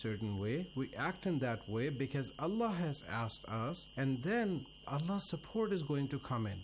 certain way. We act in that way because Allah has asked us, and then Allah's support is going to come in.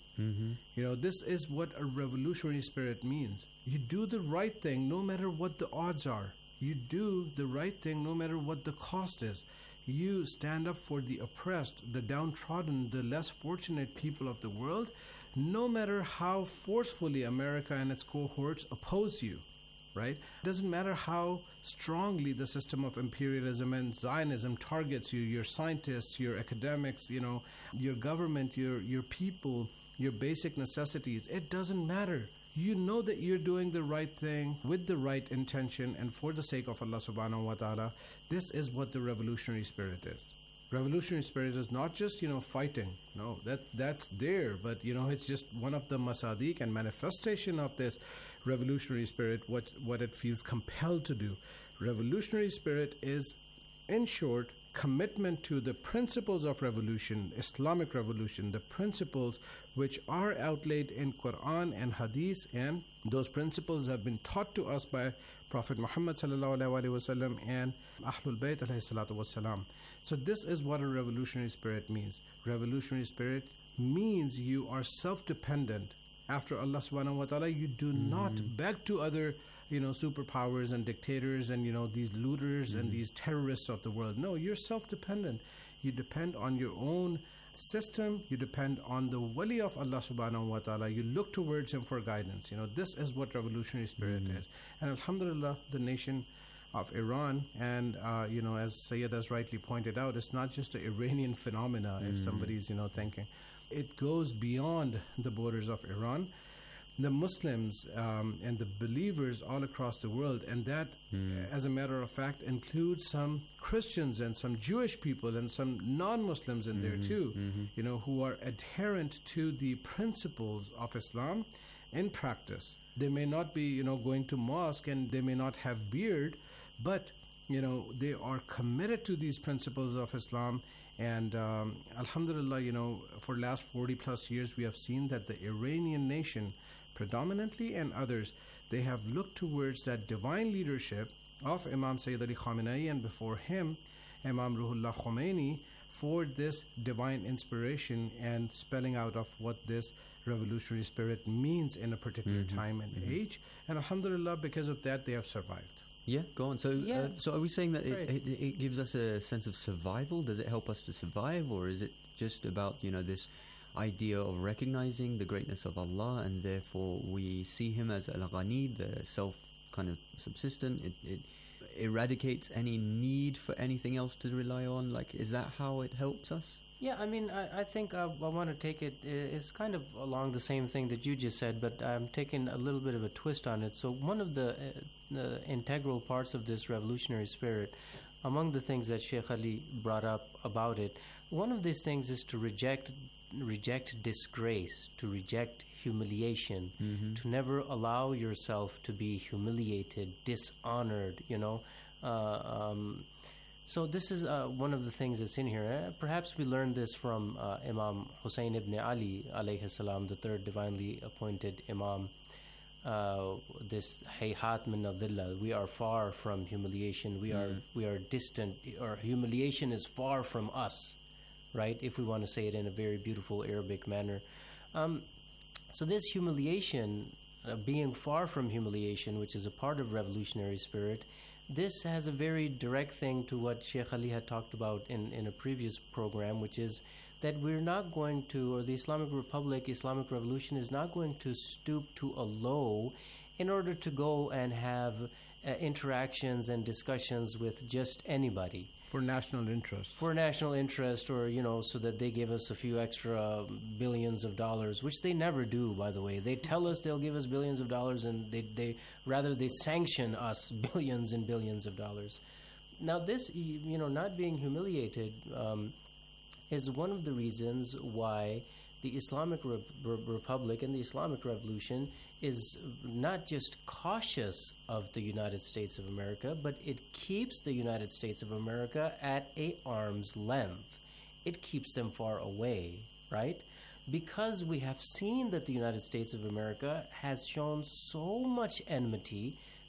This is what a revolutionary spirit means. You do the right thing no matter what the odds are. You do the right thing no matter what the cost is. You stand up for the oppressed, the downtrodden, the less fortunate people of the world, no matter how forcefully America and its cohorts oppose you. Right? It doesn't matter how strongly the system of imperialism and Zionism targets you, your scientists, your academics, your government, your people, your basic necessities. It doesn't matter. You know that you're doing the right thing with the right intention and for the sake of Allah subhanahu wa ta'ala. This is what the revolutionary spirit is. Revolutionary spirit is not just, fighting. No, that's there. But, it's just one of the masadiq and manifestation of this revolutionary spirit, what it feels compelled to do. Revolutionary spirit is, in short, commitment to the principles of revolution, Islamic revolution, the principles which are outlaid in Quran and Hadith, and those principles have been taught to us by Prophet Muhammad sallallahu alaihi wasallam and Ahlul Bayt alayhi salatu wasalam. So this is what a revolutionary spirit means. Revolutionary spirit means you are self-dependent. After Allah subhanahu wa ta'ala, you do not beg to other superpowers and dictators and these looters and these terrorists of the world. No, you're self-dependent. You depend on your own system. You depend on the wali of Allah subhanahu wa ta'ala. You look towards him for guidance. This is what revolutionary spirit is. And alhamdulillah, the nation of Iran, and as Sayyid has rightly pointed out, it's not just an Iranian phenomena. If somebody's thinking, it goes beyond the borders of Iran. The Muslims and the believers all across the world, and that, as a matter of fact, includes some Christians and some Jewish people and some non-Muslims in there too, who are adherent to the principles of Islam in practice. They may not be, going to mosque, and they may not have beard, but they are committed to these principles of Islam. And alhamdulillah, for last 40 plus years, we have seen that the Iranian nation, predominantly, and others, they have looked towards that divine leadership of Imam Sayyid Ali Khamenei, and before him, Imam Ruhullah Khomeini, for this divine inspiration and spelling out of what this revolutionary spirit means in a particular time and age. And alhamdulillah, because of that, they have survived. Yeah, go on. So, so are we saying that it gives us a sense of survival? Does it help us to survive, or is it just about this idea of recognizing the greatness of Allah, and therefore we see Him as Al-Ghani, the self kind of subsistent? It eradicates any need for anything else to rely on. Like, is that how it helps us? Yeah, I mean, I think I want to take it's kind of along the same thing that you just said, but I'm taking a little bit of a twist on it. So one of the integral parts of this revolutionary spirit, among the things that Sheikh Ali brought up about it, one of these things is to reject disgrace, to reject humiliation, to never allow yourself to be humiliated, dishonored, So this is one of the things that's in here. Perhaps we learned this from Imam Hussein ibn Ali, alayhi salam, the third divinely appointed Imam. This hayhat min al-dhillah, we are far from humiliation. We are distant, or humiliation is far from us, right? If we want to say it in a very beautiful Arabic manner. So this humiliation, being far from humiliation, which is a part of revolutionary spirit, this has a very direct thing to what Sheikh Ali had talked about in a previous program, which is that we're not going to, or the Islamic Republic, Islamic Revolution is not going to stoop to a low in order to go and have interactions and discussions with just anybody. For national interest. For national interest, or, so that they give us a few extra billions of dollars, which they never do, by the way. They tell us they'll give us billions of dollars, and they sanction us billions and billions of dollars. Now this, not being humiliated is one of the reasons why the Islamic Republic and the Islamic Revolution is not just cautious of the United States of America, but it keeps the United States of America at an arm's length. It keeps them far away, right? Because we have seen that the United States of America has shown so much enmity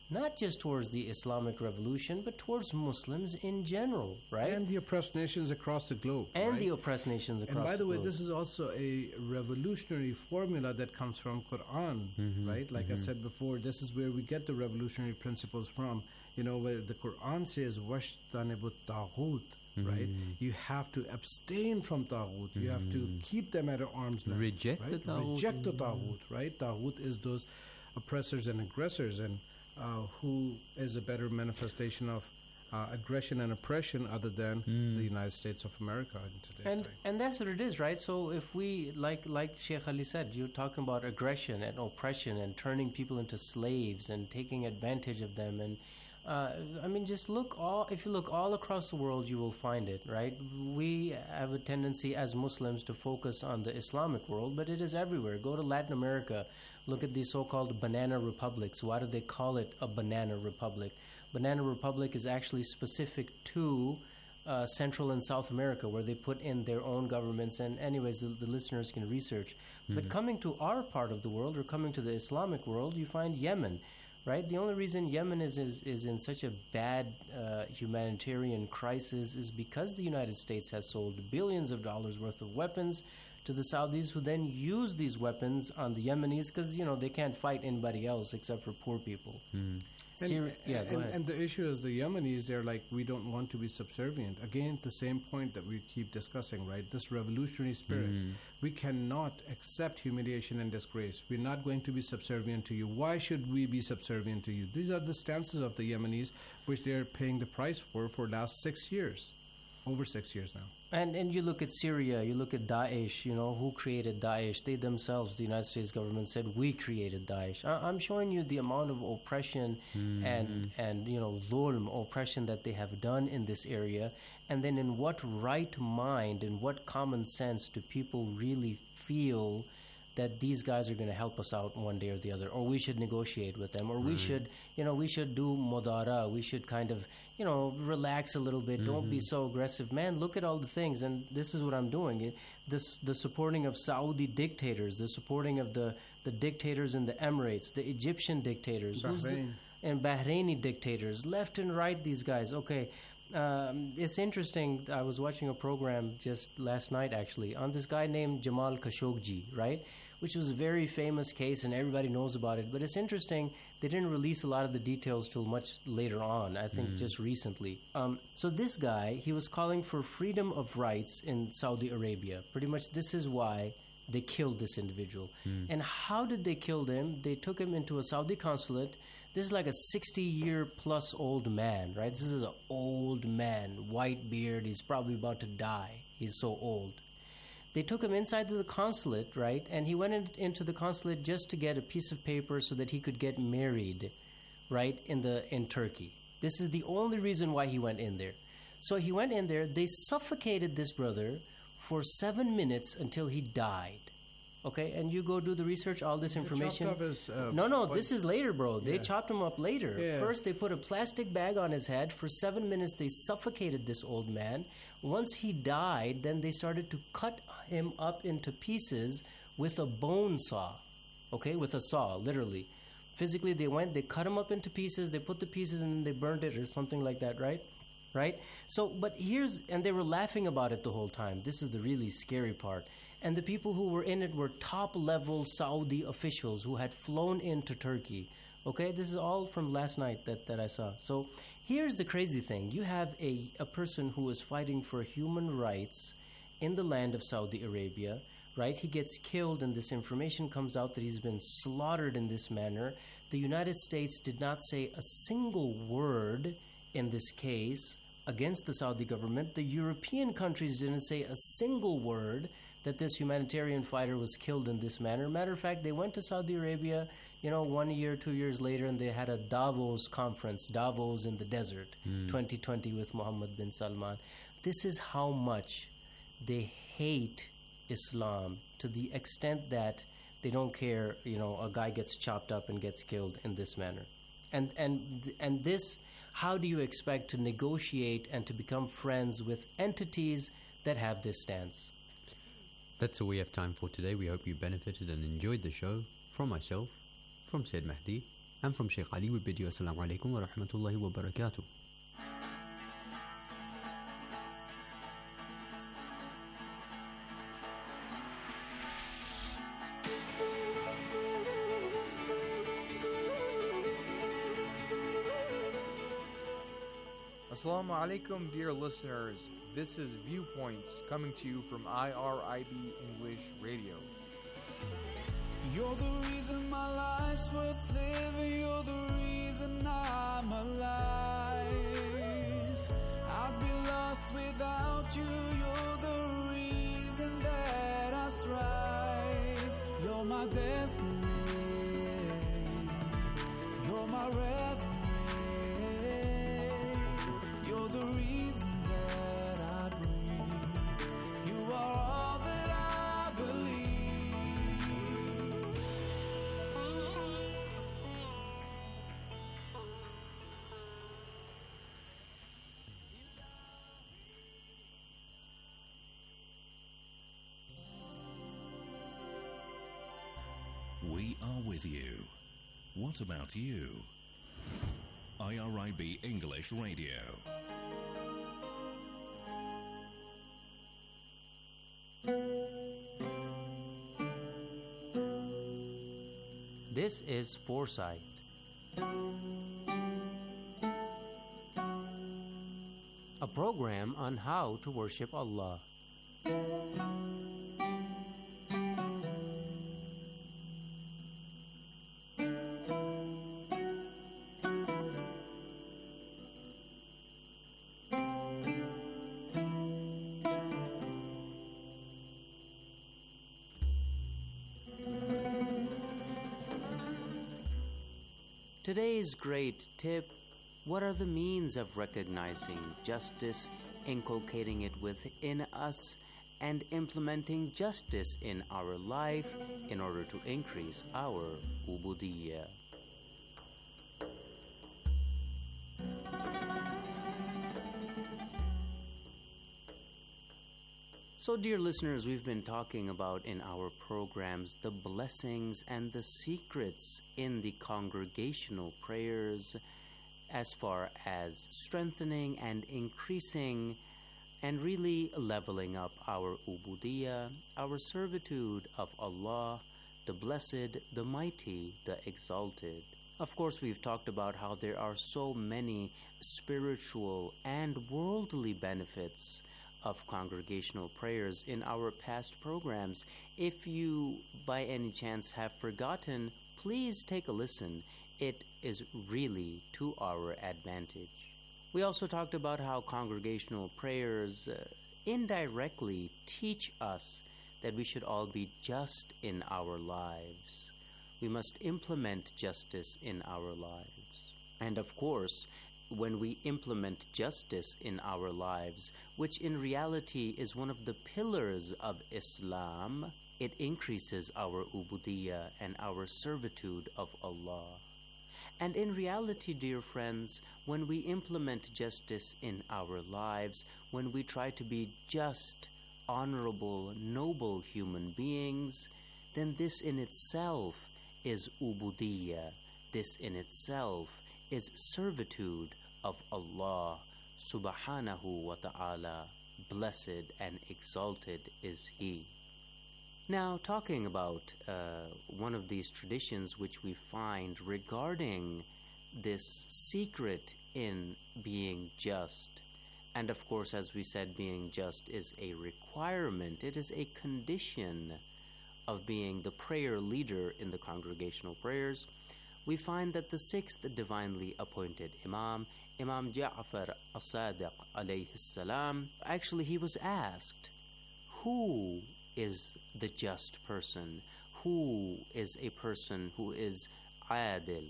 not just towards the Islamic revolution, but towards Muslims in general, right? And the oppressed nations across the globe. And right? the oppressed nations across the globe. And by the way, this is also a revolutionary formula that comes from Quran, right? Like I said before, this is where we get the revolutionary principles from. You know, where the Quran says, وَاشْتَنِبُ الطَّاغُوتِ, right? You have to abstain from Taghut. You have to keep them at arm's length. Reject right? the Taghut. Reject the Taghut, right? Taghut is those oppressors and aggressors, and who is a better manifestation of aggression and oppression other than the United States of America in today's time. And that's what it is, right? So if we, like Sheikh Ali said, you're talking about aggression and oppression and turning people into slaves and taking advantage of them, and I mean, just if you look all across the world, you will find it, right? We have a tendency as Muslims to focus on the Islamic world, but it is everywhere. Go to Latin America, look at these so-called banana republics. Why do they call it a banana republic? Banana republic is actually specific to Central and South America, where they put in their own governments. And anyways, the listeners can research. But coming to our part of the world, or coming to the Islamic world, you find Yemen. Right? The only reason Yemen is in such a bad humanitarian crisis is because the United States has sold billions of dollars worth of weapons to the Saudis, who then use these weapons on the Yemenis because, you know, they can't fight anybody else except for poor people. Go ahead. And the issue is the Yemenis, they're like, we don't want to be subservient. Again, the same point that we keep discussing, right? This revolutionary spirit. We cannot accept humiliation and disgrace. We're not going to be subservient to you. Why should we be subservient to you? These are the stances of the Yemenis, which they're paying the price for last 6 years. Over 6 years now. And you look at Syria, you look at Daesh, you know, who created Daesh? They themselves, the United States government, said we created Daesh. I'm showing you the amount of oppression and you know, dhulm, oppression that they have done in this area. And then in what right mind, in what common sense do people really feel that these guys are going to help us out one day or the other, or we should negotiate with them, or we should do modara, we should kind of, you know, relax a little bit, don't be so aggressive. Man, look at all the things, and this is what I'm doing. The supporting of Saudi dictators, the supporting of the dictators in the Emirates, the Egyptian dictators, and Bahraini dictators, left and right, these guys. Okay, it's interesting. I was watching a program just last night, actually, on this guy named Jamal Khashoggi, right? Which was a very famous case, and everybody knows about it. But it's interesting, they didn't release a lot of the details till much later on, I think just recently. So this guy, he was calling for freedom of rights in Saudi Arabia. Pretty much this is why they killed this individual. And how did they kill him? They took him into a Saudi consulate. This is like a 60-year-plus old man, right? This is an old man, white beard. He's probably about to die. He's so old. They took him inside the consulate, right? And he went into the consulate just to get a piece of paper so that he could get married, right, in Turkey. This is the only reason why he went in there. So he went in there. They suffocated this brother for 7 minutes until he died. Okay, and you go do the research, all this information. Chopped off his, this is later, bro. They chopped him up later. Yeah. First, they put a plastic bag on his head. For 7 minutes, they suffocated this old man. Once he died, then they started to cut him up into pieces with a bone saw. Okay, with a saw, literally. Physically, they cut him up into pieces, they put the pieces, and then they burned it or something like that, right? Right? So, but and they were laughing about it the whole time. This is the really scary part. And the people who were in it were top-level Saudi officials who had flown into Turkey. Okay, this is all from last night that I saw. So here's the crazy thing. You have a person who is fighting for human rights in the land of Saudi Arabia, right? He gets killed, and this information comes out that he's been slaughtered in this manner. The United States did not say a single word in this case against the Saudi government. The European countries didn't say a single word that this humanitarian fighter was killed in this manner. Matter of fact, they went to Saudi Arabia, 1 year, 2 years later, and they had a Davos conference, Davos in the desert, 2020 with Mohammed bin Salman. This is how much they hate Islam, to the extent that they don't care, a guy gets chopped up and gets killed in this manner. And this, how do you expect to negotiate and to become friends with entities that have this stance? That's all we have time for today. We hope you benefited and enjoyed the show. From myself, from Said Mahdi, And from Sheikh Ali, we bid you Assalamu alaikum wa rahmatullahi wa barakatuh. Assalamu alaikum, dear listeners. This is Viewpoints coming to you from IRIB English Radio. You're the reason my life's worth living. You're the reason I'm alive. I'd be lost without you. You're the reason that I strive. You're my destiny. You're my revelry. You're the reason that I breathe. You are all that I believe. We are with you. What about you? IRIB English Radio. This is Foresight. A program on how to worship Allah. Today's great tip: what are the means of recognizing justice, inculcating it within us, and implementing justice in our life in order to increase our ubudiyya? So, dear listeners, we've been talking about in our programs the blessings and the secrets in the congregational prayers as far as strengthening and increasing and really leveling up our ubudiyya, our servitude of Allah, the Blessed, the Mighty, the Exalted. Of course, we've talked about how there are so many spiritual and worldly benefits of congregational prayers in our past programs. If you by any chance have forgotten, please take a listen. It is really to our advantage. We also talked about how congregational prayers indirectly teach us that we should all be just in our lives. We must implement justice in our lives. And of course, when we implement justice in our lives, which in reality is one of the pillars of Islam, it increases our ubudiyya and our servitude of Allah. And in reality, dear friends, when we implement justice in our lives, when we try to be just, honorable, noble human beings, then this in itself is ubudiyya. This in itself is servitude of Allah subhanahu wa ta'ala. Blessed and exalted is He. Now, talking about one of these traditions which we find regarding this secret in being just, and of course, as we said, being just is a requirement, it is a condition of being the prayer leader in the congregational prayers. We find that the sixth divinely appointed Imam Ja'far as-Sadiq alayhi salam, actually he was asked, who is the just person? Who is a person who is adil?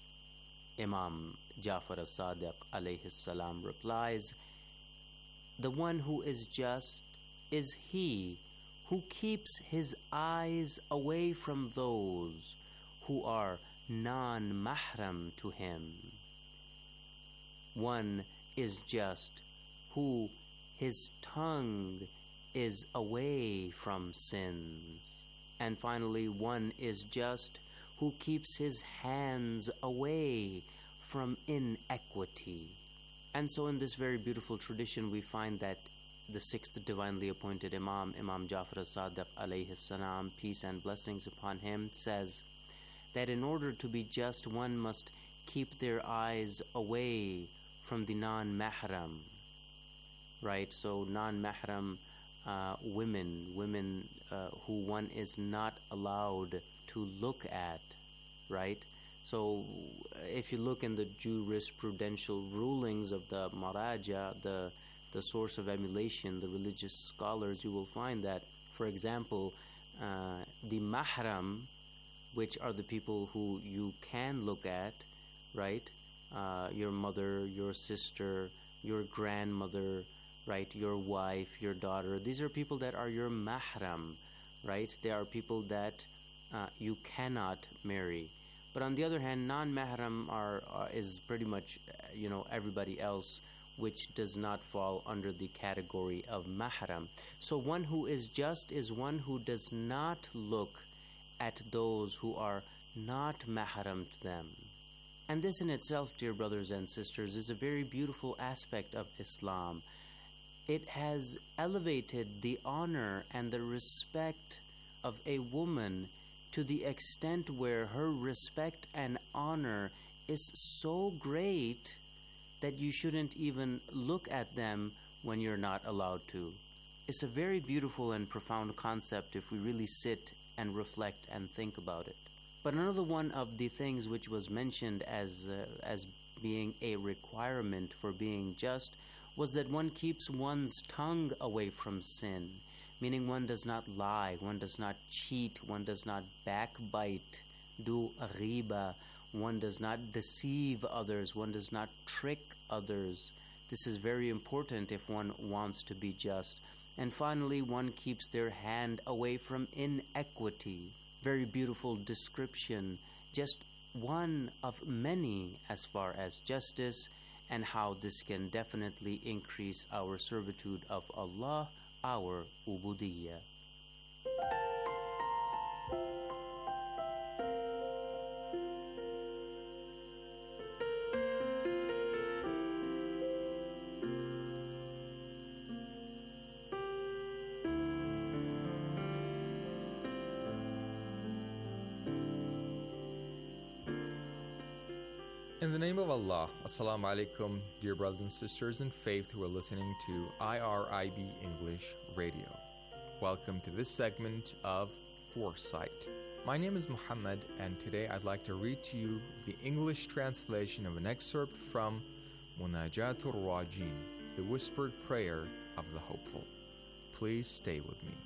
Imam Ja'far as-Sadiq alayhi salam replies, the one who is just is he who keeps his eyes away from those who are non-mahram to him. One is just who his tongue is away from sins. And finally, one is just who keeps his hands away from inequity. And so in this very beautiful tradition, we find that the sixth divinely appointed Imam, Imam Jafar as-Sadiq alayhi salam, peace and blessings upon him, says that in order to be just, one must keep their eyes away from the non-mahram, right? So non-mahram women who one is not allowed to look at, right? So if you look in the jurisprudential rulings of the Maraja, the source of emulation, the religious scholars, you will find that, for example, the mahram, which are the people who you can look at, right? Your mother, your sister, your grandmother, right? Your wife, your daughter. These are people that are your mahram, right? They are people that you cannot marry. But on the other hand, non-mahram is pretty much, everybody else, which does not fall under the category of mahram. So one who is just is one who does not look at those who are not mahram to them. And this in itself, dear brothers and sisters, is a very beautiful aspect of Islam. It has elevated the honor and the respect of a woman to the extent where her respect and honor is so great that you shouldn't even look at them when you're not allowed to. It's a very beautiful and profound concept if we really sit and reflect and think about it. But another one of the things which was mentioned as being a requirement for being just was that one keeps one's tongue away from sin, meaning one does not lie, one does not cheat, one does not backbite, do ghiba, one does not deceive others, one does not trick others. This is very important if one wants to be just. And finally, one keeps their hand away from inequity. Very beautiful description, just one of many as far as justice and how this can definitely increase our servitude of Allah, our ubudiyyah. In the name of Allah, Assalamu alaikum, dear brothers and sisters in faith who are listening to IRIB English Radio. Welcome to this segment of Foresight. My name is Muhammad, and today I'd like to read to you the English translation of an excerpt from Munajatul Rajin, the whispered prayer of the hopeful. Please stay with me.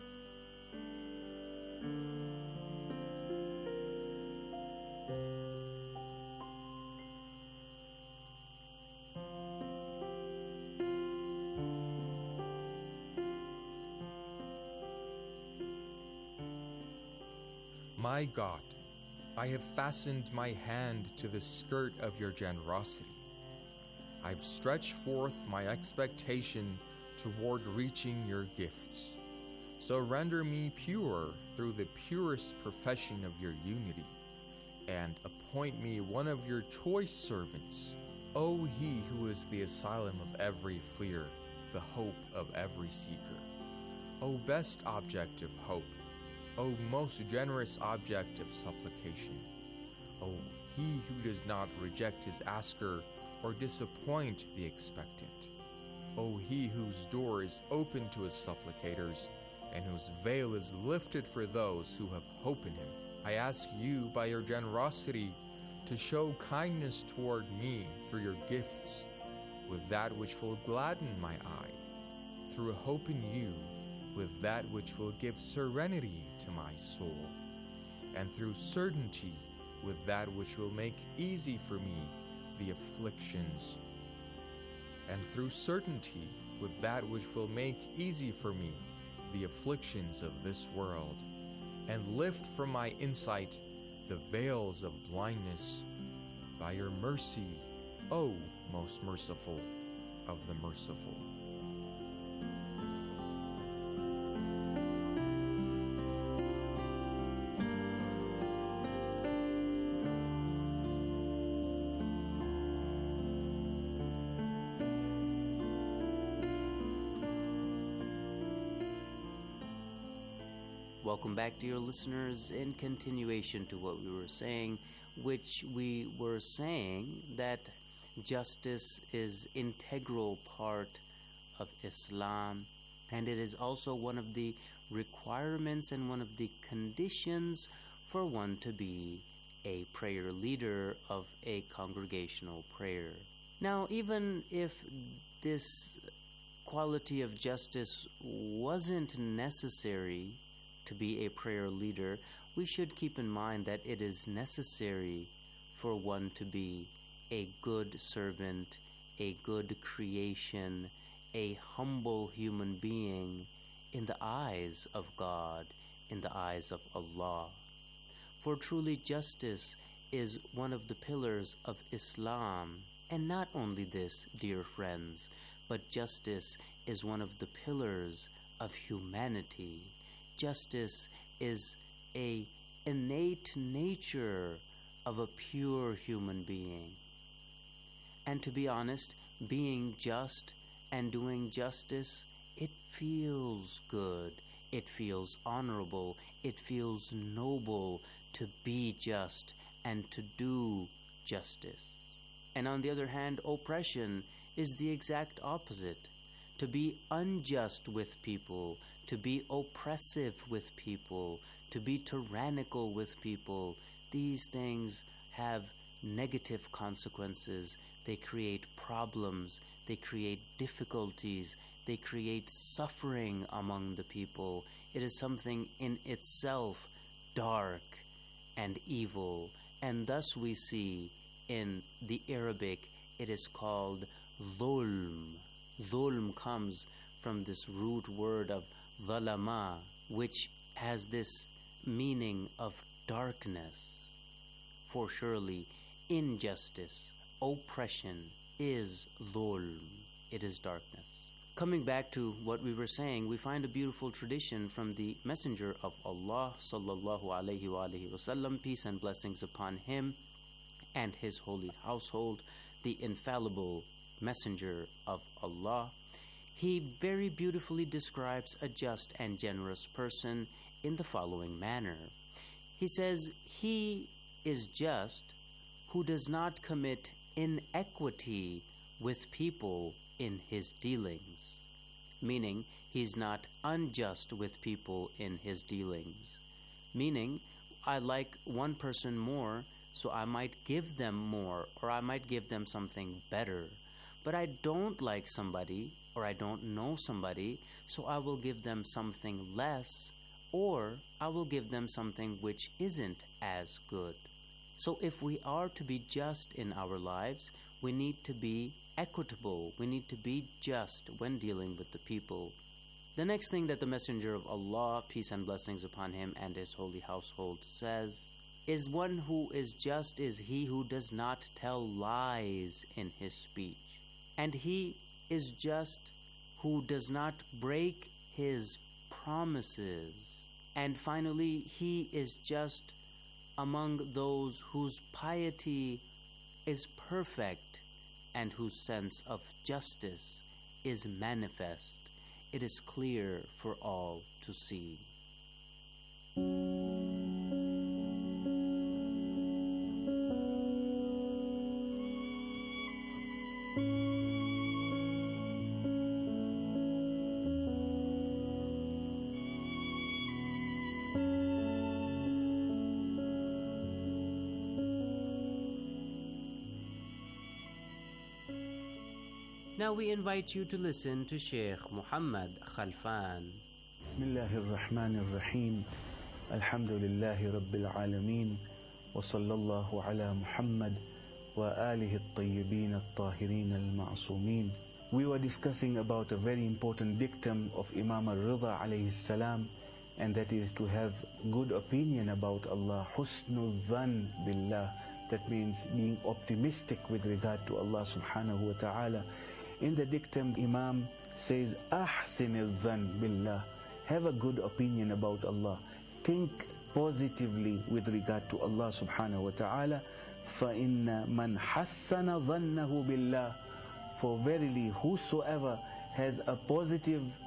My God, I have fastened my hand to the skirt of your generosity. I've stretched forth my expectation toward reaching your gifts. So render me pure through the purest profession of your unity, and appoint me one of your choice servants, O He who is the asylum of every fleer, the hope of every seeker. O best object of hope, O most generous object of supplication, O He who does not reject his asker or disappoint the expectant, O He whose door is open to his supplicators, and whose veil is lifted for those who have hope in him. I ask you by your generosity to show kindness toward me through your gifts, with that which will gladden my eye, through hope in you, with that which will give serenity to my soul, and through certainty with that which will make easy for me the afflictions, and through certainty with that which will make easy for me the afflictions of this world, and lift from my insight the veils of blindness by your mercy, O most merciful of the merciful. Welcome back, dear listeners. In continuation to what we were saying, which we were saying that justice is integral part of Islam, and it is also one of the requirements and one of the conditions for one to be a prayer leader of a congregational prayer. Now, even if this quality of justice wasn't necessary to be a prayer leader, we should keep in mind that it is necessary for one to be a good servant, a good creation, a humble human being in the eyes of God, in the eyes of Allah. For truly justice is one of the pillars of Islam. And not only this, dear friends, but justice is one of the pillars of humanity. Justice is an innate nature of a pure human being. And to be honest, being just and doing justice, it feels good. It feels honorable. It feels noble to be just and to do justice. And on the other hand, oppression is the exact opposite. To be unjust with people, to be oppressive with people, to be tyrannical with people, these things have negative consequences. They create problems, they create difficulties, they create suffering among the people. It is something in itself dark and evil. And thus we see in the Arabic it is called dhulm. Dhulm comes from this root word of dhalama, which has this meaning of darkness. For surely injustice, oppression is dhulm. It is darkness. Coming back to what we were saying, we find a beautiful tradition from the Messenger of Allah sallallahu alaihi wasallam, peace and blessings upon him and his holy household, the infallible Messenger of Allah. He very beautifully describes a just and generous person in the following manner. He says, "He is just who does not commit inequity with people in his dealings," meaning he's not unjust with people in his dealings. Meaning, I like one person more, so I might give them more, or I might give them something better. But I don't like somebody, or I don't know somebody, so I will give them something less, or I will give them something which isn't as good. So if we are to be just in our lives, we need to be equitable. We need to be just when dealing with the people. The next thing that the Messenger of Allah, peace and blessings upon him and his holy household, says is, "One who is just is he who does not tell lies in his speech. And he is just who does not break his promises. And finally, he is just among those whose piety is perfect and whose sense of justice is manifest. It is clear for all to see." Now we invite you to listen to Sheikh Muhammad Khalfan. بسم الله الرحمن الرحيم الحمد لله رب العالمين وصلى الله على محمد وآله الطيبين الطاهرين المعصومين. We were discussing about a very important dictum of Imam al-Ridha alayhi salam, and that is to have good opinion about Allah, husnul dhan billah. That means being optimistic with regard to Allah subhanahu wa ta'ala. In the dictum, Imam says, "Ahsin al-dhan billah." Have a good opinion about Allah. Think positively with regard to Allah subhanahu wa ta'ala. فَإِنَّ مَنْ حَسَّنَ ظَنَّهُ بِاللَّهِ. For verily, whosoever has a positive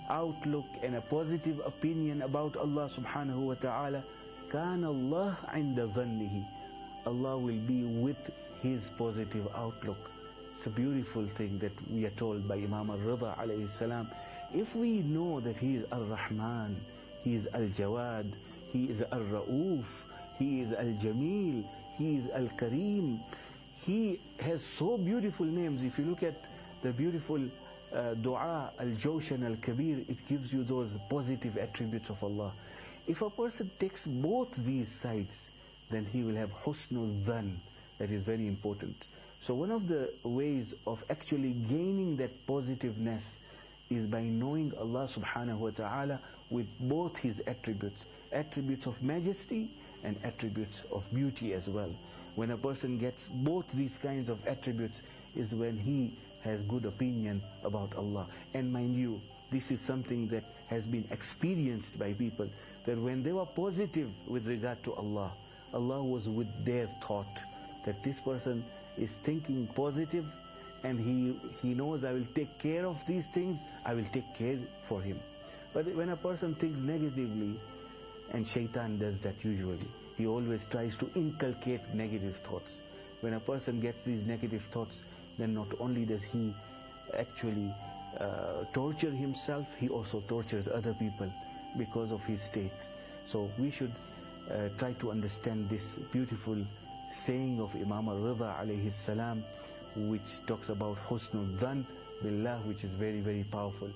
outlook and a positive opinion about Allah subhanahu wa ta'ala, كَانَ اللَّهُ عِنْدَ ظَنِّهِ, Allah will be with his positive outlook. It's a beautiful thing that we are told by Imam al-Rida alayhi salam. If we know that he is Ar-Rahman, he is Al-Jawad, he is Al-Ra'uf, he is Al-Jamil, he is Al-Kareem, he has so beautiful names. If you look at the beautiful dua Al-Jawshan Al-Kabir, it gives you those positive attributes of Allah. If a person takes both these sides, then he will have husnul dhan. That is very important. So one of the ways of actually gaining that positiveness is by knowing Allah subhanahu wa ta'ala with both his attributes, attributes of majesty and attributes of beauty as well. When a person gets both these kinds of attributes is when he has good opinion about Allah. And mind you, this is something that has been experienced by people, that when they were positive with regard to Allah, Allah was with their thought, that this person is thinking positive and he knows I will take care of these things, I will take care for him. But when a person thinks negatively, and shaitan does that usually, he always tries to inculcate negative thoughts. When a person gets these negative thoughts, then not only does he actually torture himself, he also tortures other people because of his state. So we should try to understand this beautiful saying of Imam al-Rida alayhi salam, which talks about husnul dhan billah, which is very, very powerful.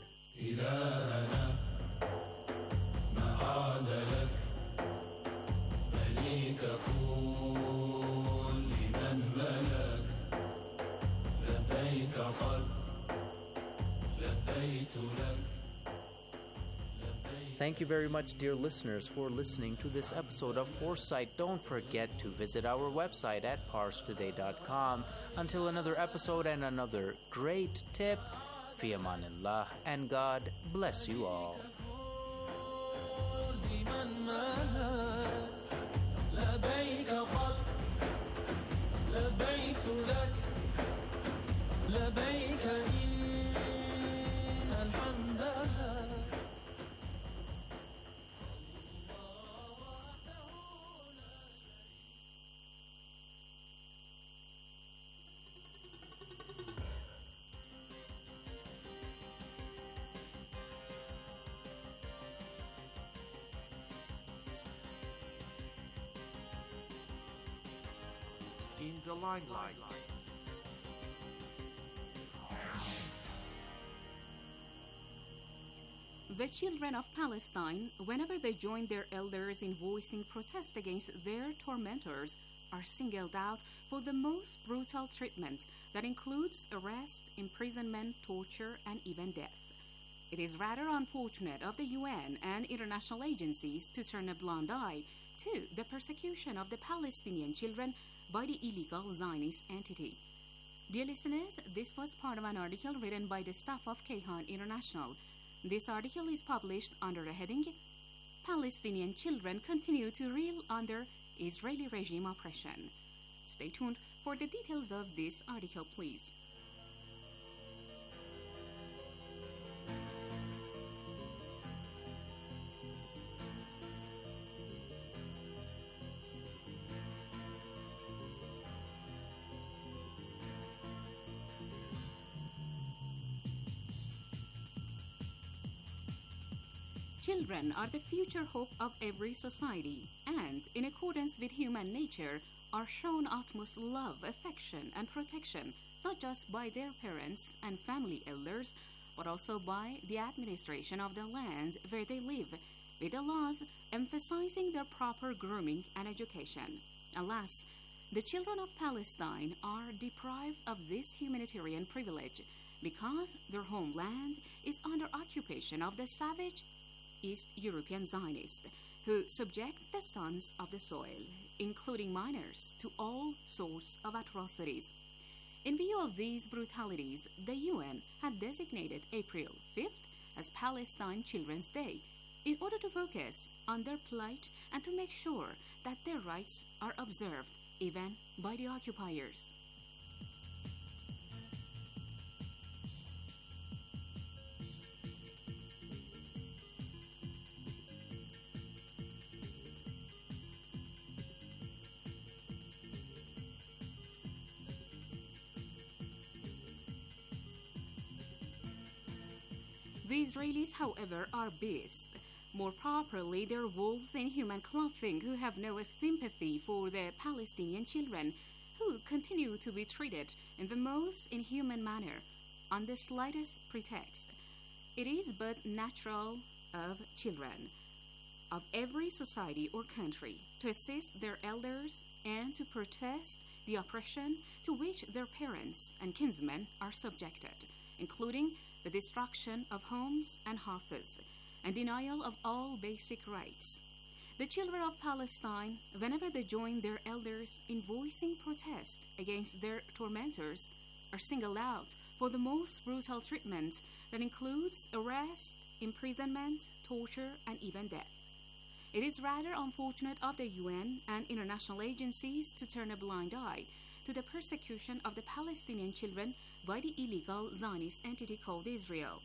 Thank you very much, dear listeners, for listening to this episode of Foresight. Don't forget to visit our website at parstoday.com. Until another episode and another great tip, fi amanillah, and God bless you all. In the limelight. The children of Palestine, whenever they join their elders in voicing protest against their tormentors, are singled out for the most brutal treatment that includes arrest, imprisonment, torture, and even death. It is rather unfortunate of the UN and international agencies to turn a blind eye to the persecution of the Palestinian children by the illegal Zionist entity. Dear listeners, this was part of an article written by the staff of Kayhan International. This article is published under the heading, Palestinian Children Continue to Reel Under Israeli Regime Oppression. Stay tuned for the details of this article, please. Children are the future hope of every society and, in accordance with human nature, are shown utmost love, affection, and protection, not just by their parents and family elders, but also by the administration of the land where they live, with the laws emphasizing their proper grooming and education. Alas, the children of Palestine are deprived of this humanitarian privilege because their homeland is under occupation of the savage East European Zionists, who subject the sons of the soil, including minors, to all sorts of atrocities. In view of these brutalities, the UN had designated April 5th as Palestine Children's Day in order to focus on their plight and to make sure that their rights are observed even by the occupiers. The Israelis, however, are beasts. More properly, they're wolves in human clothing who have no sympathy for the Palestinian children, who continue to be treated in the most inhuman manner on the slightest pretext. It is but natural of children of every society or country to assist their elders and to protest the oppression to which their parents and kinsmen are subjected, including the destruction of homes and hearths and denial of all basic rights. The children of Palestine, whenever they join their elders in voicing protest against their tormentors, are singled out for the most brutal treatment that includes arrest, imprisonment, torture, and even death. It is rather unfortunate of the UN and international agencies to turn a blind eye to the persecution of the Palestinian children by the illegal Zionist entity called Israel.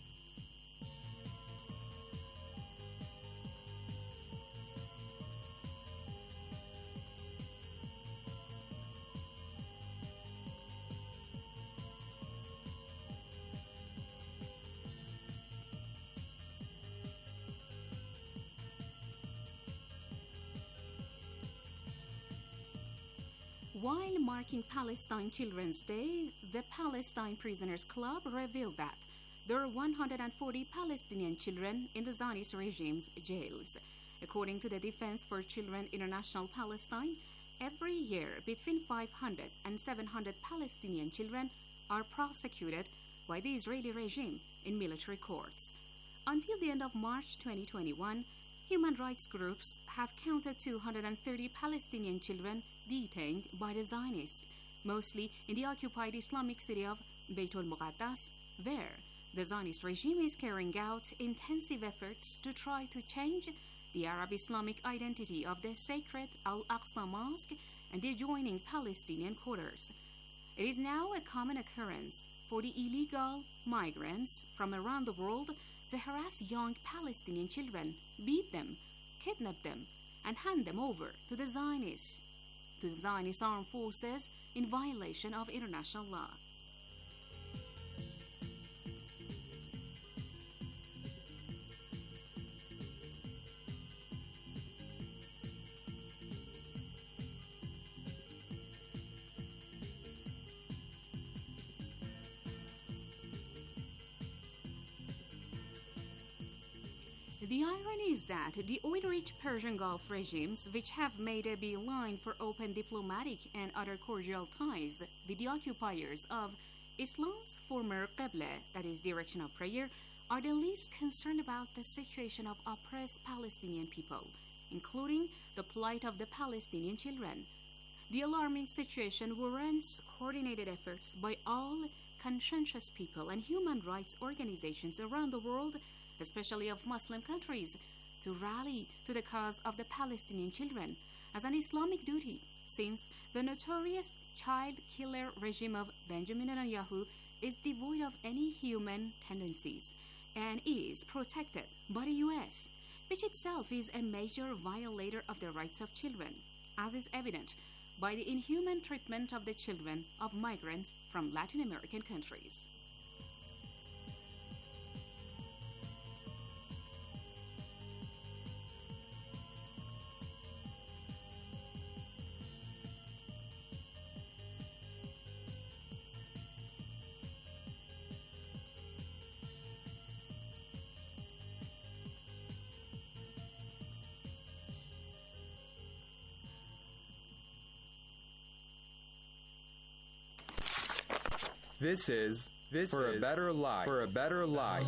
While marking Palestine Children's Day, the Palestine Prisoners Club revealed that there are 140 Palestinian children in the Zionist regime's jails. According to the Defense for Children International Palestine, every year between 500 and 700 Palestinian children are prosecuted by the Israeli regime in military courts. Until the end of March 2021, human rights groups have counted 230 Palestinian children detained by the Zionists, mostly in the occupied Islamic city of Beitul Muqaddas, where the Zionist regime is carrying out intensive efforts to try to change the Arab Islamic identity of the sacred Al-Aqsa Mosque and the adjoining Palestinian quarters. It is now a common occurrence for the illegal migrants from around the world to harass young Palestinian children, beat them, kidnap them, and hand them over to the Zionists armed forces in violation of international law. The irony is that the oil-rich Persian Gulf regimes, which have made a beeline for open diplomatic and other cordial ties with the occupiers of Islam's former Qibla, that is, direction of prayer, are the least concerned about the situation of oppressed Palestinian people, including the plight of the Palestinian children. The alarming situation warrants coordinated efforts by all conscientious people and human rights organizations around the world, especially of Muslim countries, to rally to the cause of the Palestinian children as an Islamic duty, since the notorious child killer regime of Benjamin Netanyahu is devoid of any human tendencies and is protected by the US, which itself is a major violator of the rights of children, as is evident by the inhuman treatment of the children of migrants from Latin American countries. This is For a Better Life. For a Better Life.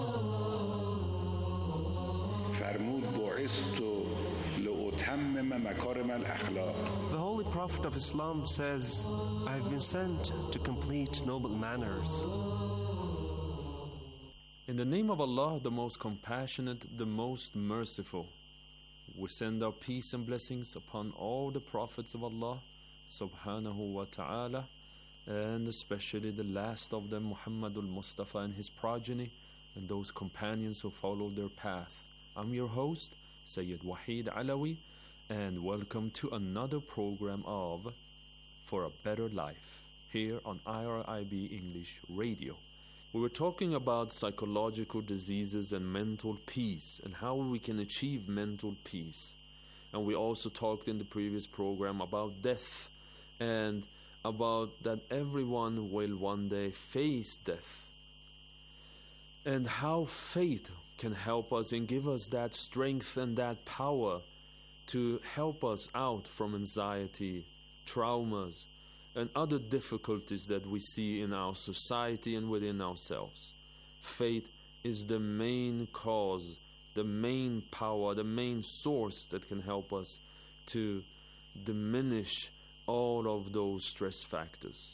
فرمود بعثت لأتمم مكارم الأخلاق. The Holy Prophet of Islam says, I have been sent to complete noble manners. In the name of Allah, the most compassionate, the most merciful, we send our peace and blessings upon all the prophets of Allah, subhanahu wa ta'ala, and especially the last of them, Muhammadul Mustafa and his progeny, and those companions who followed their path. I'm your host, Sayyid Wahid Alawi, and welcome to another program of For a Better Life, here on IRIB English Radio. We were talking about psychological diseases and mental peace and how we can achieve mental peace. And we also talked in the previous program about death and about that everyone will one day face death. And how faith can help us and give us that strength and that power to help us out from anxiety, traumas, and other difficulties that we see in our society and within ourselves. Faith is the main cause, the main power, the main source that can help us to diminish all of those stress factors.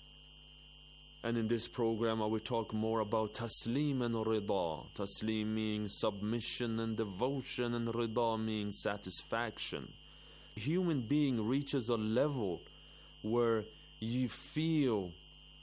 And in this program I will talk more about taslim and rida. Taslim meaning submission and devotion, and rida meaning satisfaction. Human being reaches a level where you feel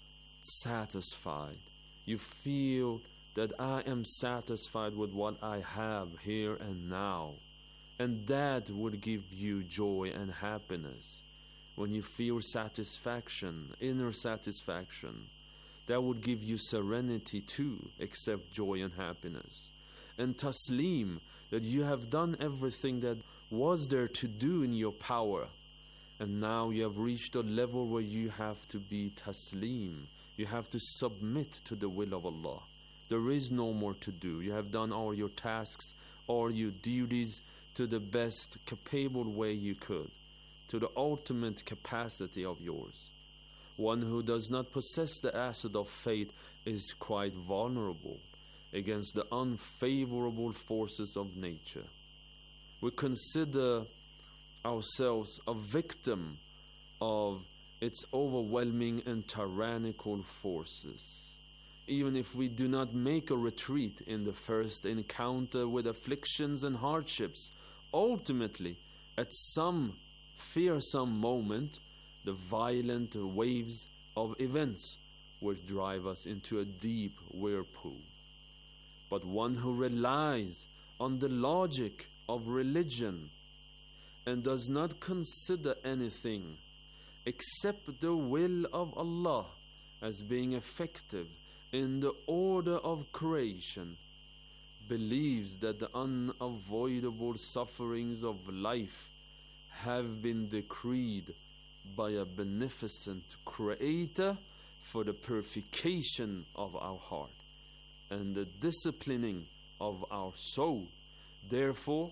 satisfied. You feel that I am satisfied with what I have here and now. And that would give you joy and happiness. When you feel satisfaction, inner satisfaction, that would give you serenity too, except joy and happiness. And taslim, that you have done everything that was there to do in your power. And now you have reached a level where you have to be taslim. You have to submit to the will of Allah. There is no more to do. You have done all your tasks, all your duties to the best capable way you could, to the ultimate capacity of yours. One who does not possess the asset of faith is quite vulnerable against the unfavorable forces of nature. We consider ourselves a victim of its overwhelming and tyrannical forces. Even if we do not make a retreat in the first encounter with afflictions and hardships, ultimately, at some fearsome moment, the violent waves of events will drive us into a deep whirlpool. But one who relies on the logic of religion and does not consider anything except the will of Allah as being effective in the order of creation, believes that the unavoidable sufferings of life have been decreed by a beneficent Creator for the purification of our heart and the disciplining of our soul. Therefore,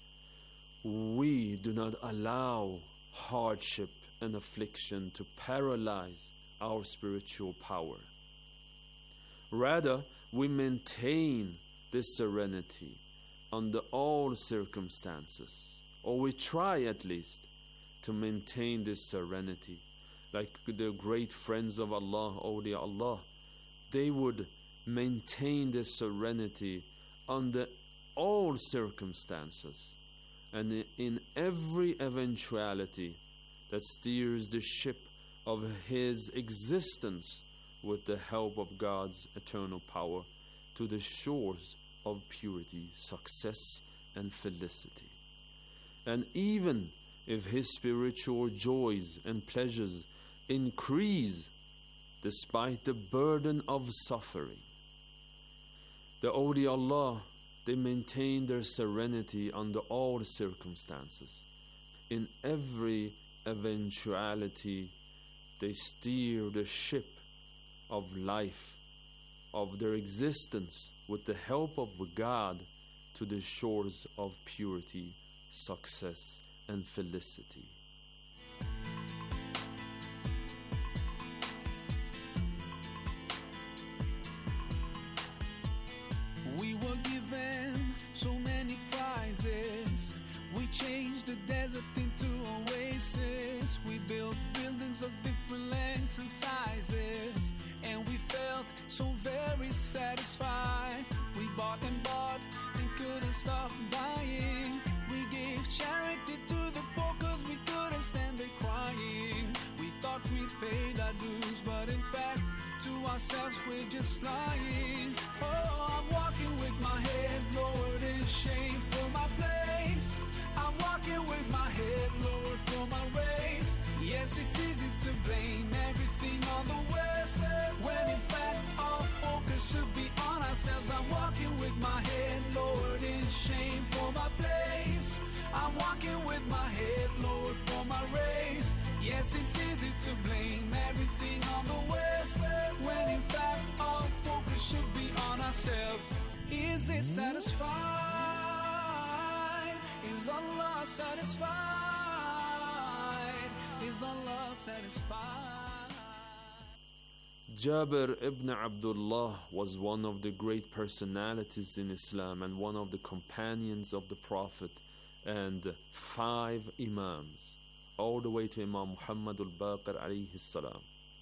we do not allow hardship and affliction to paralyze our spiritual power. Rather, we maintain this serenity under all circumstances, or we try at least to maintain this serenity. Like the great friends of Allah, awliya Allah, they would maintain this serenity under all circumstances and in every eventuality that steers the ship of his existence with the help of God's eternal power to the shores of purity, success, and felicity. And even if his spiritual joys and pleasures increase despite the burden of suffering, the awliya Allah, they maintain their serenity under all circumstances. In every eventuality, they steer the ship of life, of their existence, with the help of God to the shores of purity, success, and felicity. We were given so many prizes. We changed the desert into oasis. We built buildings of different lengths and sizes, and we felt so very satisfied. We bought and couldn't stop buying. We gave charity to the poor cause we couldn't stand it crying. We thought we paid our dues, but in fact to ourselves we're just lying. Oh, I'm walking with my head lowered in shame for my place. I'm walking with my head lowered for my race. Yes, it's easy to blame everything on the West, when in fact our focus Yes, it's easy to blame everything on the West, when in fact our focus should be on ourselves. Is it satisfied? Is Allah satisfied? Is Allah satisfied? Jabir ibn Abdullah was one of the great personalities in Islam and one of the companions of the Prophet and 5 Imams, all the way to Imam Muhammad al-Baqir alayhi salam.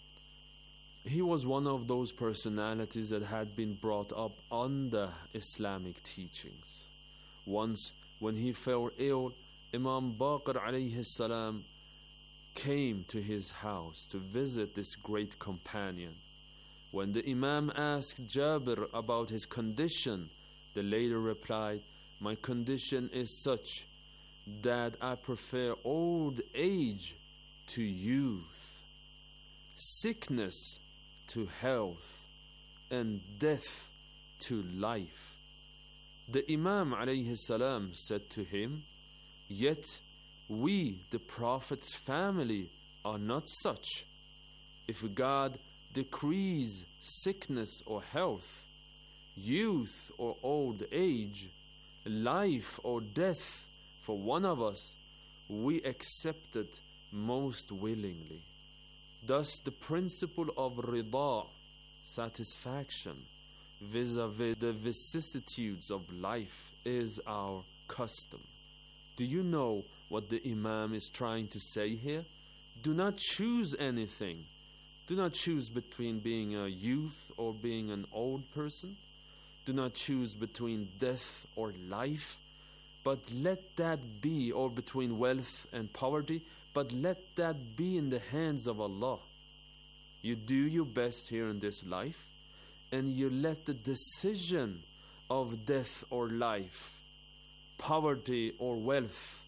He was one of those personalities that had been brought up under Islamic teachings. Once, when he fell ill, Imam Baqir alayhi salam came to his house to visit this great companion. When the Imam asked Jabir about his condition, the later replied, "My condition is such that I prefer old age to youth, sickness to health, and death to life." The Imam alayhi salam said to him, "Yet we, the Prophet's family, are not such. If God decrees sickness or health, youth or old age, life or death for one of us, we accept it most willingly." Thus the principle of rida, satisfaction, vis-a-vis the vicissitudes of life is our custom. Do you know what the Imam is trying to say here? Do not choose anything. Do not choose between being a youth or being an old person. Do not choose between death or life. But let that be, or between wealth and poverty, but let that be in the hands of Allah. You do your best here in this life, and you let the decision of death or life, poverty or wealth,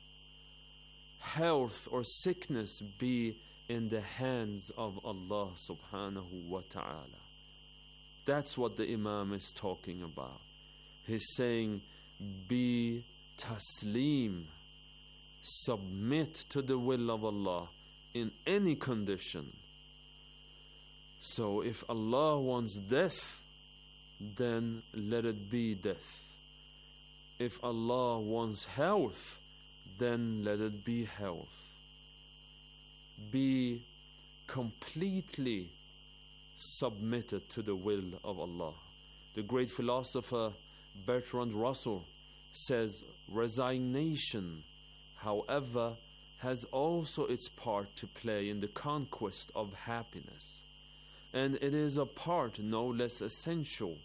health or sickness be in the hands of Allah subhanahu wa ta'ala. That's what the Imam is talking about. He's saying, be taslim, submit to the will of Allah in any condition. So if Allah wants death, then let it be death. If Allah wants health, then let it be health. Be completely submitted to the will of Allah. The great philosopher Bertrand Russell says, resignation, however, has also its part to play in the conquest of happiness. And it is a part no less essential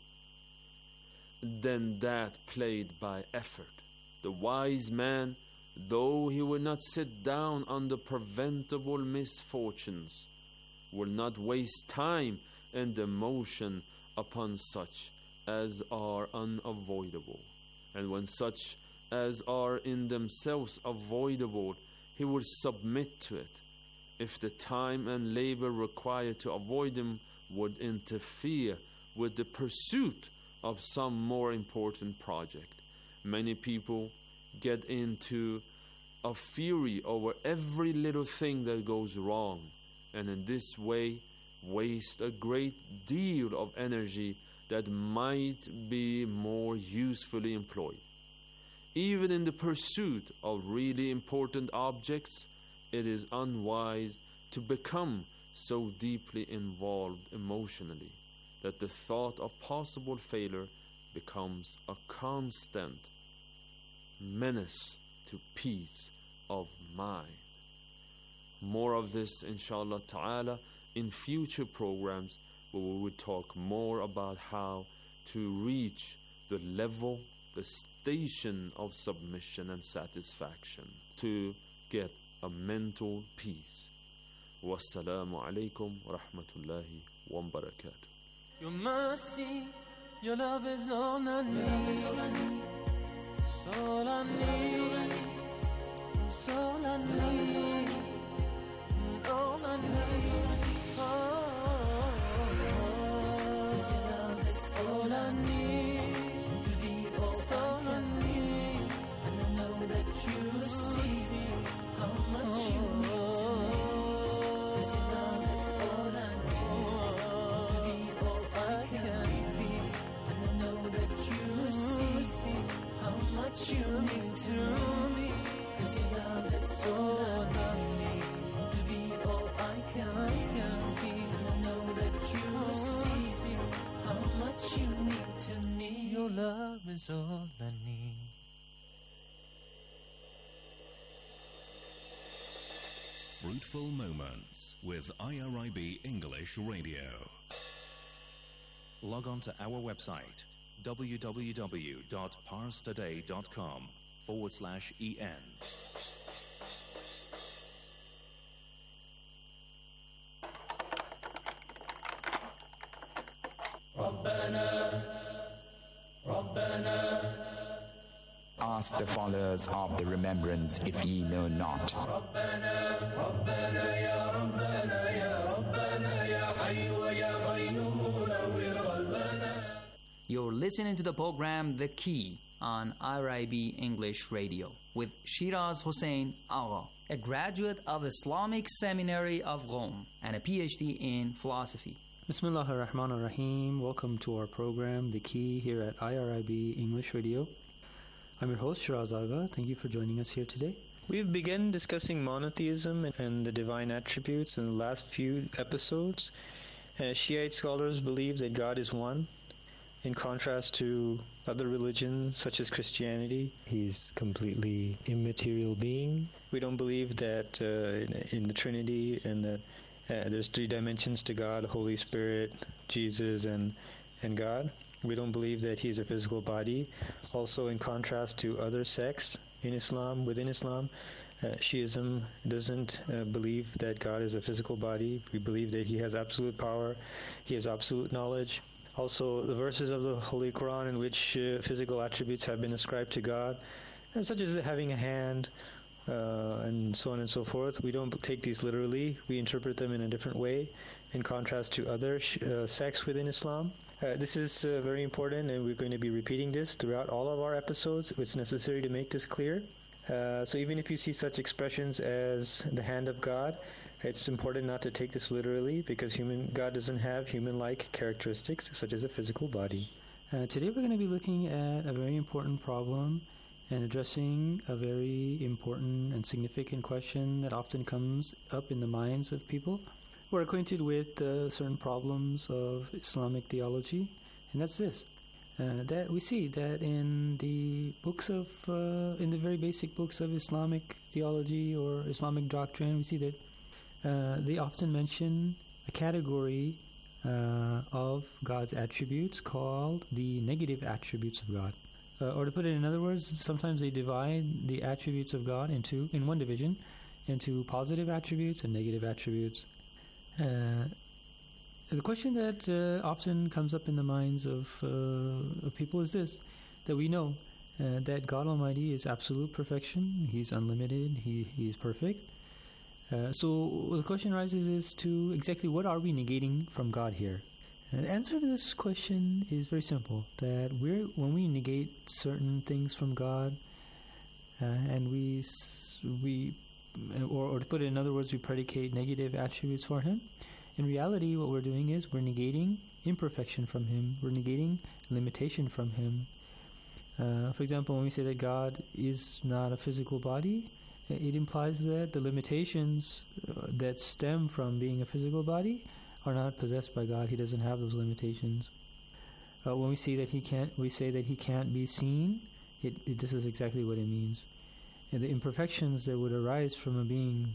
than that played by effort. The wise man, though he will not sit down under preventable misfortunes, will not waste time and emotion upon such as are unavoidable. And when such as are in themselves avoidable, he will submit to it, if the time and labor required to avoid them would interfere with the pursuit of some more important project. Many people get into a fury over every little thing that goes wrong, and in this way waste a great deal of energy that might be more usefully employed. Even in the pursuit of really important objects, it is unwise to become so deeply involved emotionally that the thought of possible failure becomes a constant menace to peace of mind. More of this, inshallah ta'ala, in future programs, where we will talk more about how to reach the level, the station of submission and satisfaction to get a mental peace. Wassalamu alaikum wa rahmatullahi wa barakatuh. Your mercy, your love is all I need. It's all I need. It's all I need. All I need. Your love is all I need. It's all I need. And I know that you see how much you mean to me. much you mean to me. 'Cause your love is all I need to be all I can be. And I know that you see how much you mean to me. Your love is all I need. Fruitful Moments with IRIB English Radio. Log on to our website www.parstoday.com/en. Ask the followers of the remembrance if ye know not. You're listening to the program The Key on IRIB English Radio with Shiraz Hossein Agha, a graduate of Islamic Seminary of Rome and a PhD in philosophy. Bismillah ar-Rahman ar-Rahim. Welcome to our program The Key here at IRIB English Radio. I'm your host Shiraz Agha. Thank you for joining us here today. We've begun discussing monotheism and the divine attributes in the last few episodes. Shiite scholars believe that God is one. In contrast to other religions such as Christianity, He's completely immaterial being. We don't believe that in the Trinity and that there's three dimensions to God: Holy Spirit, Jesus, and God. We don't believe that He's a physical body. Also, in contrast to other sects in Islam, within Islam, Shiism doesn't believe that God is a physical body. We believe that He has absolute power, He has absolute knowledge. Also, the verses of the Holy Quran in which physical attributes have been ascribed to God, such as having a hand, and so on and so forth, we don't take these literally. We interpret them in a different way, in contrast to other sects within Islam. This is very important, and we're going to be repeating this throughout all of our episodes. It's necessary to make this clear. So even if you see such expressions as the hand of God, it's important not to take this literally, because God doesn't have human-like characteristics such as a physical body. Today we're going to be looking at a very important problem and addressing a very important and significant question that often comes up in the minds of people who are acquainted with certain problems of Islamic theology, and that's this. That we see that in the books of, in the very basic books of Islamic theology or Islamic doctrine, we see that they often mention a category of God's attributes called the negative attributes of God. Or to put it in other words, sometimes they divide the attributes of God in one division, into positive attributes and negative attributes. The question that often comes up in the minds of people is this: that we know that God Almighty is absolute perfection, He's unlimited, He is perfect. So the question arises as to exactly what are we negating from God here? And the answer to this question is very simple: that when we negate certain things from God, and or to put it in other words, we predicate negative attributes for Him, in reality what we're doing is we're negating imperfection from Him, we're negating limitation from Him. For example, when we say that God is not a physical body, it implies that the limitations that stem from being a physical body are not possessed by God. He doesn't have those limitations. When we say that He can't be seen, this is exactly what it means. And the imperfections that would arise from a being,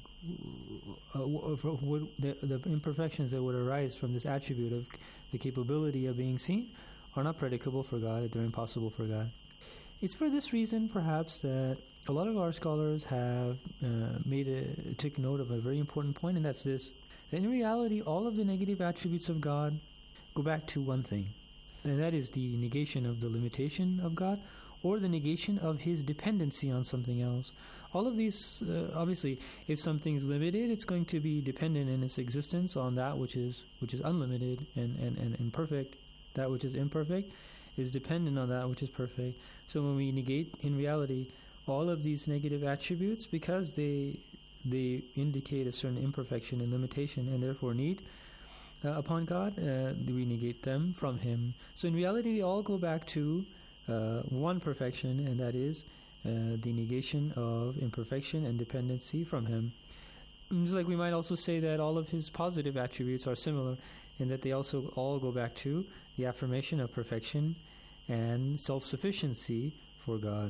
the imperfections that would arise from this attribute of the capability of being seen are not predicable for God, they're impossible for God. It's for this reason, perhaps, that a lot of our scholars have took note of a very important point, and that's this: that in reality, all of the negative attributes of God go back to one thing, and that is the negation of the limitation of God, or the negation of His dependency on something else. All of these, obviously, if something is limited, it's going to be dependent in its existence on that which is unlimited and perfect. That which is imperfect is dependent on that which is perfect. So when we negate, in reality, all of these negative attributes, because they indicate a certain imperfection and limitation, and therefore need upon God, we negate them from Him. So in reality, they all go back to one perfection, and that is the negation of imperfection and dependency from Him. Just like we might also say that all of His positive attributes are similar in that they also all go back to the affirmation of perfection and self-sufficiency for God.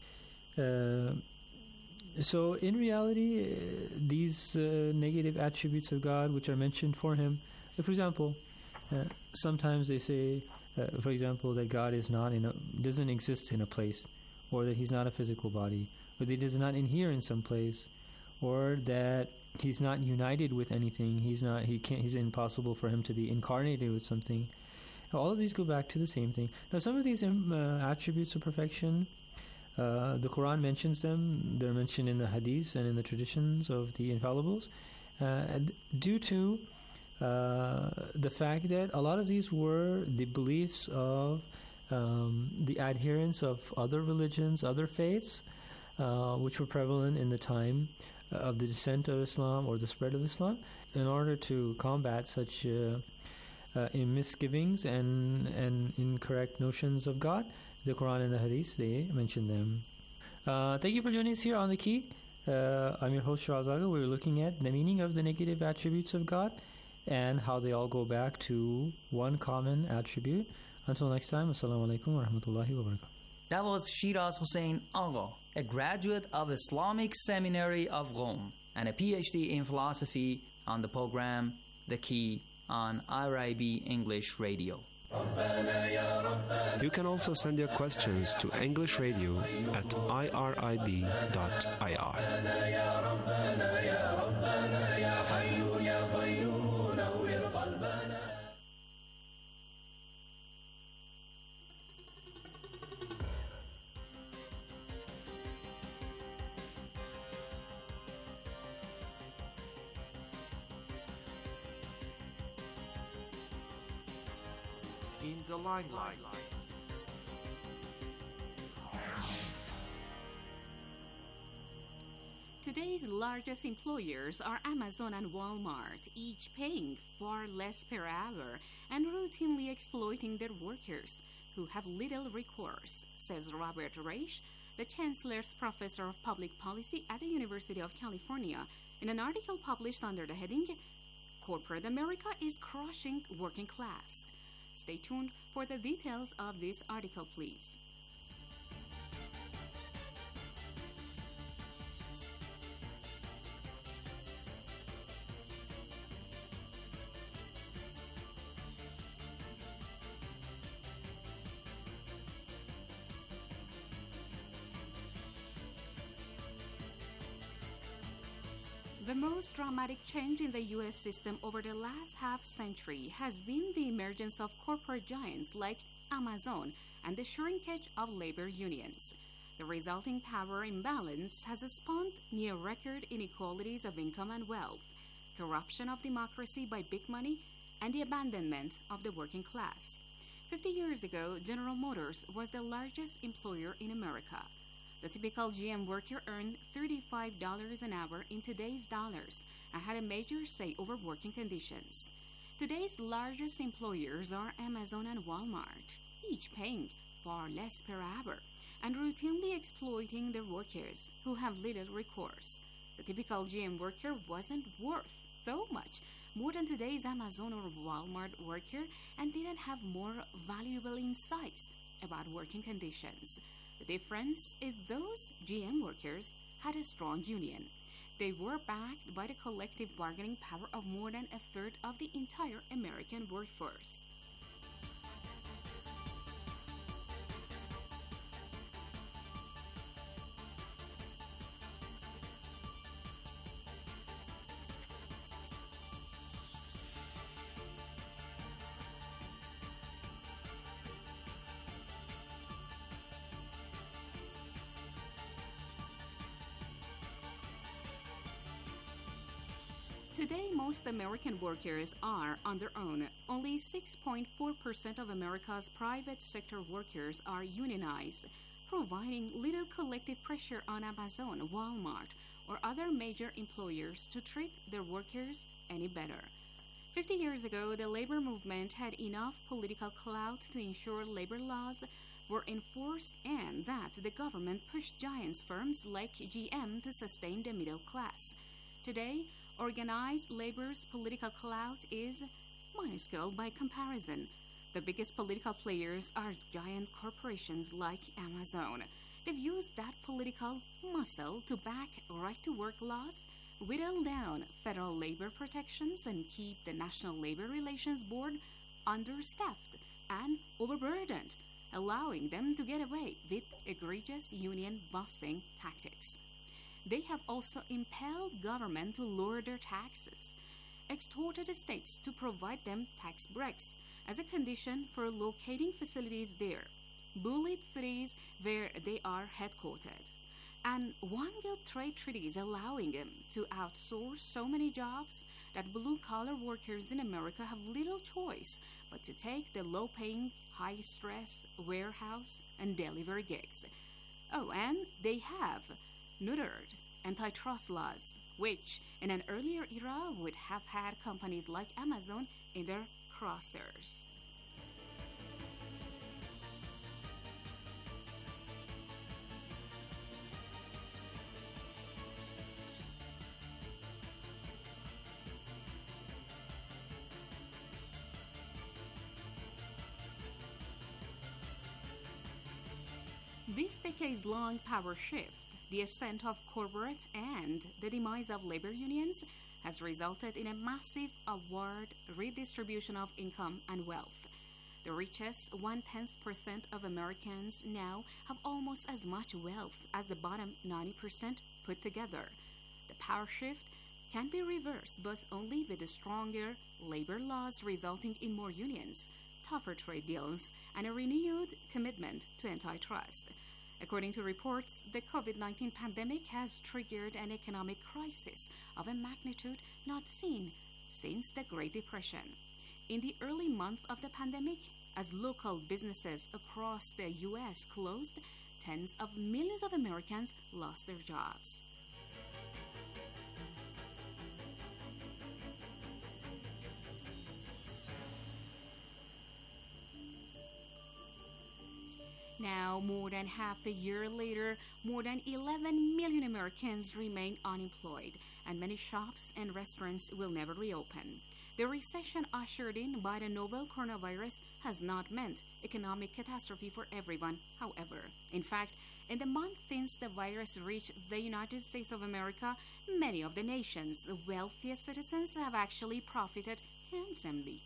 So in reality, these negative attributes of God which are mentioned for Him, for example, sometimes they say, for example, that God is doesn't exist in a place, or that He's not a physical body, or that He does not inhere in some place, or that He's not united with anything. He's impossible for Him to be incarnated with something. All of these go back to the same thing. Now, some of these attributes of perfection, the Quran mentions them. They're mentioned in the hadiths and in the traditions of the infallibles, due to the fact that a lot of these were the beliefs of the adherents of other religions, other faiths, which were prevalent in the time of the descent of Islam or the spread of Islam. In order to combat such misgivings and incorrect notions of God, the Quran and the Hadith, they mention them. Thank you for joining us here on The Key. I'm your host, Shiraz Agha. We're looking at the meaning of the negative attributes of God and how they all go back to one common attribute. Until next time, Assalamu alaikum wa rahmatullahi wa barakatuh. That was Shiraz Hussain Agha, a graduate of Islamic Seminary of Rome and a PhD in philosophy, on the program The Key on IRIB English Radio. You can also send your questions to English Radio at irib.ir. In the limelight. Today's largest employers are Amazon and Walmart, each paying far less per hour and routinely exploiting their workers, who have little recourse, says Robert Reich, the Chancellor's Professor of Public Policy at the University of California, in an article published under the heading, Corporate America is Crushing Working Class. Stay tuned for the details of this article, please. The most dramatic change in the U.S. system over the last half-century has been the emergence of corporate giants like Amazon and the shrinkage of labor unions. The resulting power imbalance has spawned near-record inequalities of income and wealth, corruption of democracy by big money, and the abandonment of the working class. 50 years ago, General Motors was the largest employer in America. The typical GM worker earned $35 an hour in today's dollars and had a major say over working conditions. Today's largest employers are Amazon and Walmart, each paying far less per hour and routinely exploiting their workers, who have little recourse. The typical GM worker wasn't worth so much more than today's Amazon or Walmart worker and didn't have more valuable insights about working conditions. The difference is those GM workers had a strong union. They were backed by the collective bargaining power of more than a third of the entire American workforce. Today, most American workers are on their own. Only 6.4% of America's private sector workers are unionized, providing little collective pressure on Amazon, Walmart, or other major employers to treat their workers any better. 50 years ago, the labor movement had enough political clout to ensure labor laws were enforced and that the government pushed giant firms like GM to sustain the middle class. Today, organized labor's political clout is minuscule by comparison. The biggest political players are giant corporations like Amazon. They've used that political muscle to back right-to-work laws, whittle down federal labor protections, and keep the National Labor Relations Board understaffed and overburdened, allowing them to get away with egregious union-busting tactics. They have also impelled government to lower their taxes, extorted states to provide them tax breaks as a condition for locating facilities there, bullied cities where they are headquartered, and one-built trade treaties allowing them to outsource so many jobs that blue-collar workers in America have little choice but to take the low-paying, high-stress warehouse and delivery gigs. Oh, and they have neutered antitrust laws, which in an earlier era would have had companies like Amazon in their crosshairs. This decades-long power shift, the ascent of corporates, and the demise of labor unions has resulted in a massive upward redistribution of income and wealth. The richest 0.1% of Americans now have almost as much wealth as the bottom 90% put together. The power shift can be reversed, but only with stronger labor laws resulting in more unions, tougher trade deals, and a renewed commitment to antitrust. According to reports, the COVID-19 pandemic has triggered an economic crisis of a magnitude not seen since the Great Depression. In the early months of the pandemic, as local businesses across the U.S. closed, tens of millions of Americans lost their jobs. Now, more than half a year later, more than 11 million Americans remain unemployed, and many shops and restaurants will never reopen. The recession ushered in by the novel coronavirus has not meant economic catastrophe for everyone, however. In fact, in the month since the virus reached the United States of America, many of the nation's wealthiest citizens have actually profited handsomely.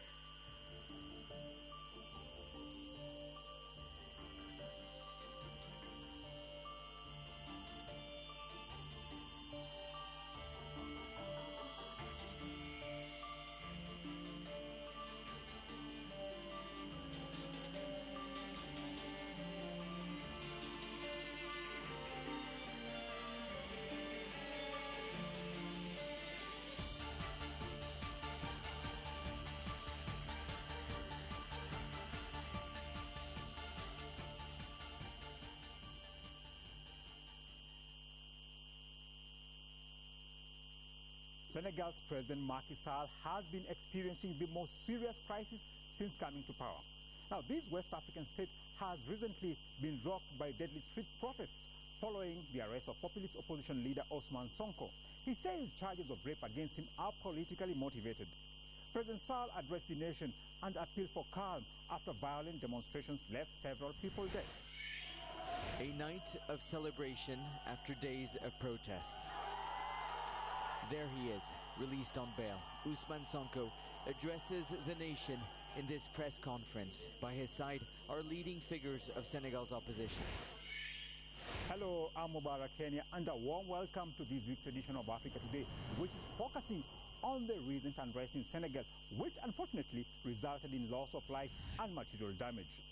Senegal's President Macky Sall has been experiencing the most serious crisis since coming to power. Now, this West African state has recently been rocked by deadly street protests following the arrest of populist opposition leader Ousmane Sonko. He says charges of rape against him are politically motivated. President Sall addressed the nation and appealed for calm after violent demonstrations left several people dead. A night of celebration after days of protests. There he is, released on bail. Ousmane Sonko addresses the nation in this press conference. By his side are leading figures of Senegal's opposition. Hello, I'm Mubarak Kenya, and a warm welcome to this week's edition of Africa Today, which is focusing on the recent unrest in Senegal, which unfortunately resulted in loss of life and material damage.